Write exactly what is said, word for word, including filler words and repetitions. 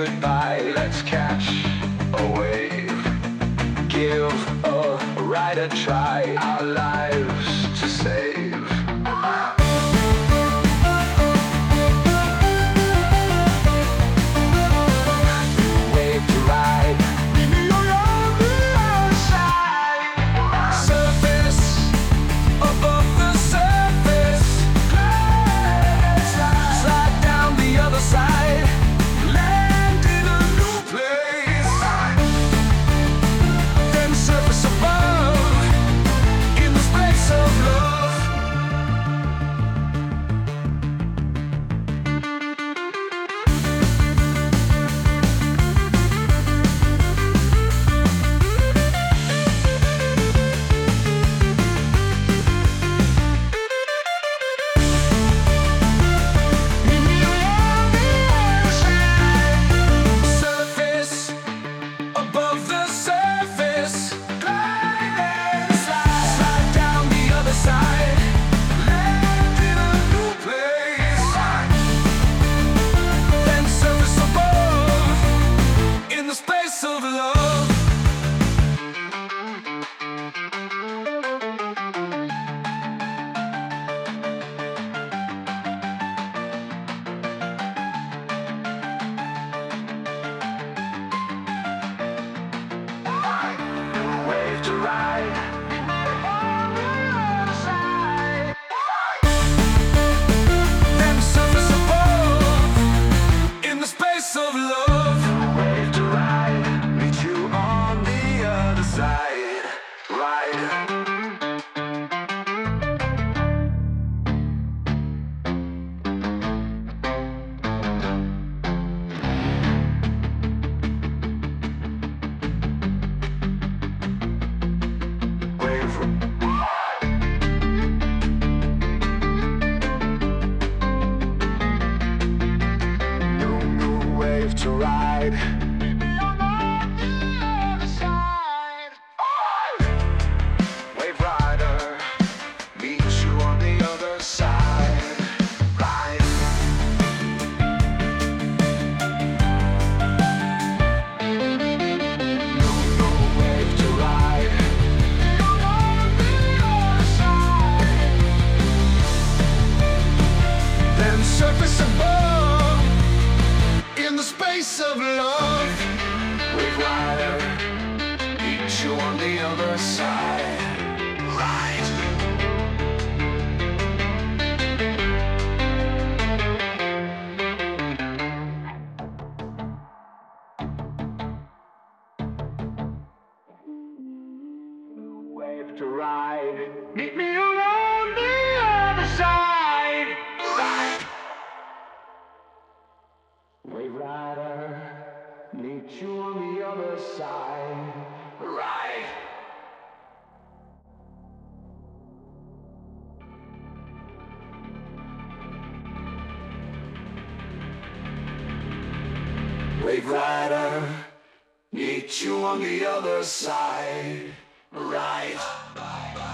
goodbye, let's catch a wave. Give a ride a try, our lives to save. Wave to ride, meet me on the other side. Surface, above the surface. Slide, slide down the other side. Land in a new place. Then surface above, in the space of love. Surface, above the surface. Glide and slide, slide down the other side. Land in a new place. Then surface above, in the space of love. Wave to ride, on the other side. Then surface above, in the space of love. Wave to ride, meet you on the other side. Ride. Wave. New, new wave to ride. Meet me on the other side. Wave rider, meet you on the other side. Ride. New, new wave to ride. Then surface above, in the space of love. Wave rider, meet you on the other side. Right. Wave to ride, meet me on the other side. Right. Wave rider, meet you on the other side. Right. Wave rider, meet you on the other side. Right.